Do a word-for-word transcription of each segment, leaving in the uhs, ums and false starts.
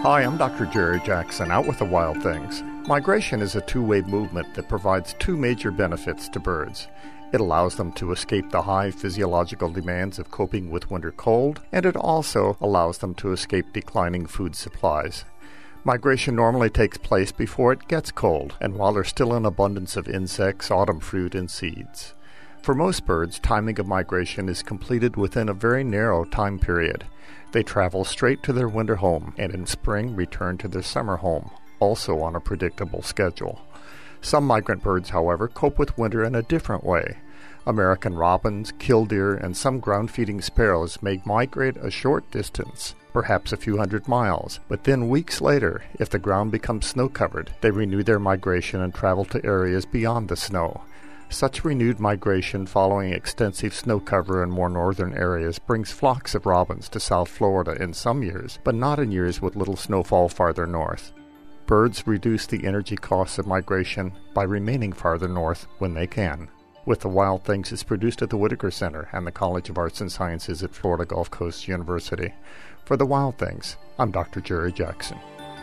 Hi, I'm Doctor Jerry Jackson, out with the wild things. Migration is a two-way movement that provides two major benefits to birds. It allows them to escape the high physiological demands of coping with winter cold, and it also allows them to escape declining food supplies. Migration normally takes place before it gets cold, and while there's still an abundance of insects, autumn fruit, and seeds. For most birds, timing of migration is completed within a very narrow time period. They travel straight to their winter home, and in spring return to their summer home, also on a predictable schedule. Some migrant birds, however, cope with winter in a different way. American robins, killdeer, and some ground-feeding sparrows may migrate a short distance, perhaps a few hundred miles, but then weeks later, if the ground becomes snow-covered, they renew their migration and travel to areas beyond the snow. Such renewed migration following extensive snow cover in more northern areas brings flocks of robins to South Florida in some years, but not in years with little snowfall farther north. Birds reduce the energy costs of migration by remaining farther north when they can. With the Wild Things is produced at the Whitaker Center and the College of Arts and Sciences at Florida Gulf Coast University. For the Wild Things, I'm Doctor Jerry Jackson.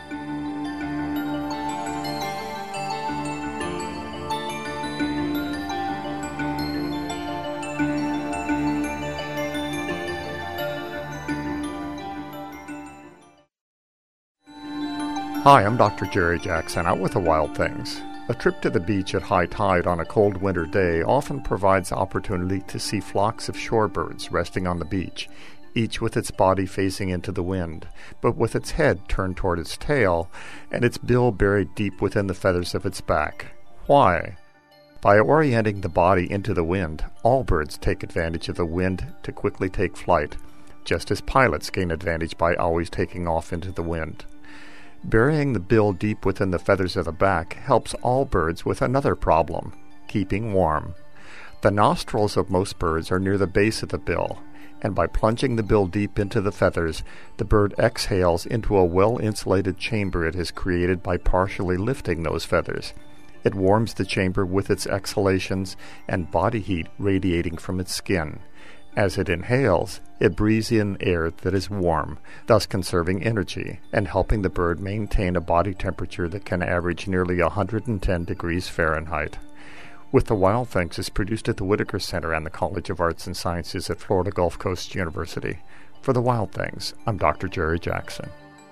Hi, I'm Doctor Jerry Jackson, out with the Wild Things. A trip to the beach at high tide on a cold winter day often provides opportunity to see flocks of shorebirds resting on the beach, each with its body facing into the wind, but with its head turned toward its tail and its bill buried deep within the feathers of its back. Why? By orienting the body into the wind, all birds take advantage of the wind to quickly take flight, just as pilots gain advantage by always taking off into the wind. Burying the bill deep within the feathers of the back helps all birds with another problem, keeping warm. The nostrils of most birds are near the base of the bill, and by plunging the bill deep into the feathers, the bird exhales into a well-insulated chamber it has created by partially lifting those feathers. It warms the chamber with its exhalations and body heat radiating from its skin. As it inhales, it breathes in air that is warm, thus conserving energy and helping the bird maintain a body temperature that can average nearly one hundred ten degrees Fahrenheit. With the Wild Things is produced at the Whitaker Center and the College of Arts and Sciences at Florida Gulf Coast University. For the Wild Things, I'm Doctor Jerry Jackson.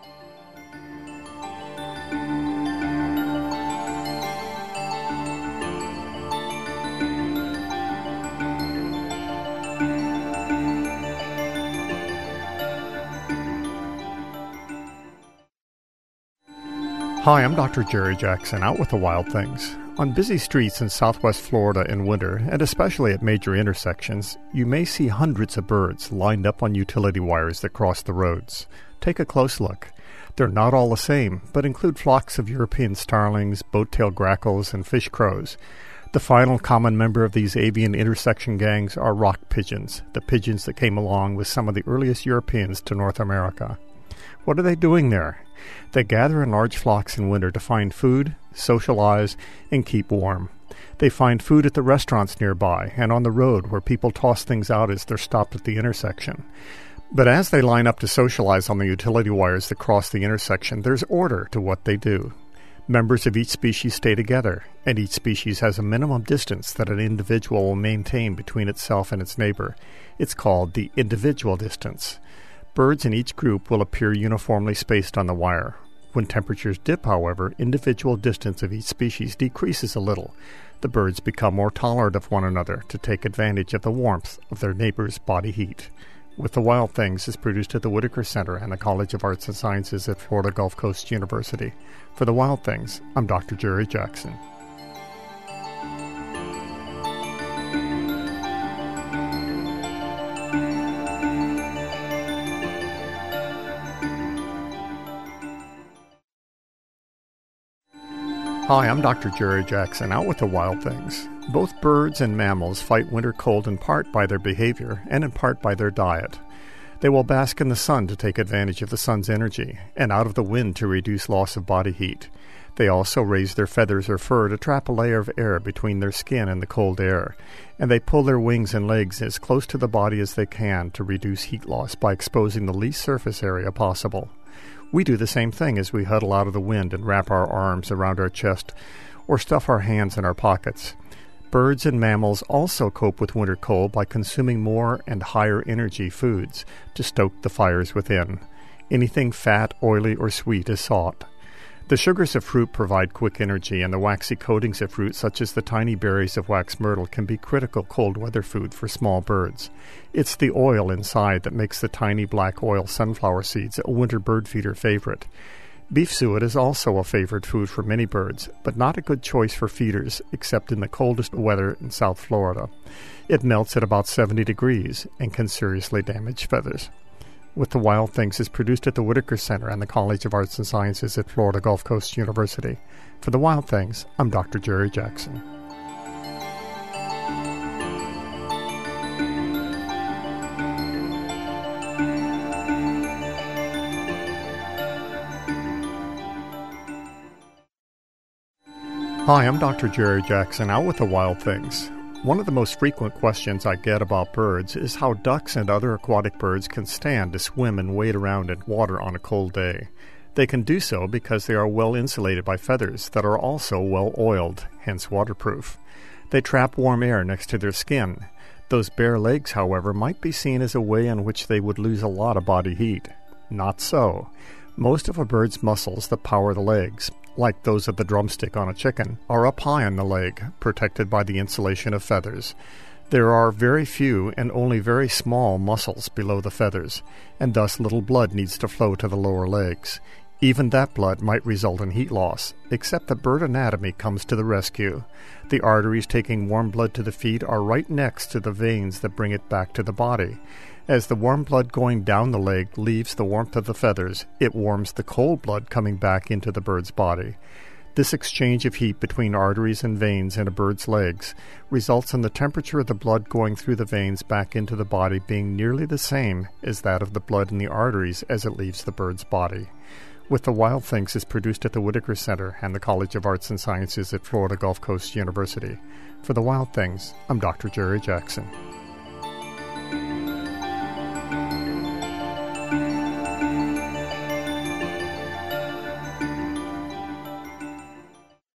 Hi, I'm Doctor Jerry Jackson, out with the Wild Things. On busy streets in southwest Florida in winter, and especially at major intersections, you may see hundreds of birds lined up on utility wires that cross the roads. Take a close look. They're not all the same, but include flocks of European starlings, boat-tailed grackles, and fish crows. The final common member of these avian intersection gangs are rock pigeons, the pigeons that came along with some of the earliest Europeans to North America. What are they doing there? They gather in large flocks in winter to find food, socialize, and keep warm. They find food at the restaurants nearby and on the road where people toss things out as they're stopped at the intersection. But as they line up to socialize on the utility wires that cross the intersection, there's order to what they do. Members of each species stay together, and each species has a minimum distance that an individual will maintain between itself and its neighbor. It's called the individual distance. Birds in each group will appear uniformly spaced on the wire. When temperatures dip, however, individual distance of each species decreases a little. The birds become more tolerant of one another to take advantage of the warmth of their neighbor's body heat. With the Wild Things is produced at the Whitaker Center and the College of Arts and Sciences at Florida Gulf Coast University. For the Wild Things, I'm Doctor Jerry Jackson. Hi, I'm Doctor Jerry Jackson, out with the Wild Things. Both birds and mammals fight winter cold in part by their behavior and in part by their diet. They will bask in the sun to take advantage of the sun's energy and out of the wind to reduce loss of body heat. They also raise their feathers or fur to trap a layer of air between their skin and the cold air, and they pull their wings and legs as close to the body as they can to reduce heat loss by exposing the least surface area possible. We do the same thing as we huddle out of the wind and wrap our arms around our chest or stuff our hands in our pockets. Birds and mammals also cope with winter cold by consuming more and higher energy foods to stoke the fires within. Anything fat, oily, or sweet is sought. The sugars of fruit provide quick energy, and the waxy coatings of fruit, such as the tiny berries of wax myrtle, can be critical cold weather food for small birds. It's the oil inside that makes the tiny black oil sunflower seeds a winter bird feeder favorite. Beef suet is also a favored food for many birds, but not a good choice for feeders, except in the coldest weather in South Florida. It melts at about seventy degrees and can seriously damage feathers. With the Wild Things is produced at the Whitaker Center and the College of Arts and Sciences at Florida Gulf Coast University. For the Wild Things, I'm Doctor Jerry Jackson. Hi, I'm Doctor Jerry Jackson, out with the Wild Things. One of the most frequent questions I get about birds is how ducks and other aquatic birds can stand to swim and wade around in water on a cold day. They can do so because they are well insulated by feathers that are also well oiled, hence waterproof. They trap warm air next to their skin. Those bare legs, however, might be seen as a way in which they would lose a lot of body heat. Not so. Most of a bird's muscles that power the legs, like those of the drumstick on a chicken, are up high on the leg, protected by the insulation of feathers. There are very few and only very small muscles below the feathers, and thus little blood needs to flow to the lower legs. Even that blood might result in heat loss, except that bird anatomy comes to the rescue. The arteries taking warm blood to the feet are right next to the veins that bring it back to the body. As the warm blood going down the leg leaves the warmth of the feathers, it warms the cold blood coming back into the bird's body. This exchange of heat between arteries and veins in a bird's legs results in the temperature of the blood going through the veins back into the body being nearly the same as that of the blood in the arteries as it leaves the bird's body. With the Wild Things is produced at the Whitaker Center and the College of Arts and Sciences at Florida Gulf Coast University. For the Wild Things, I'm Doctor Jerry Jackson.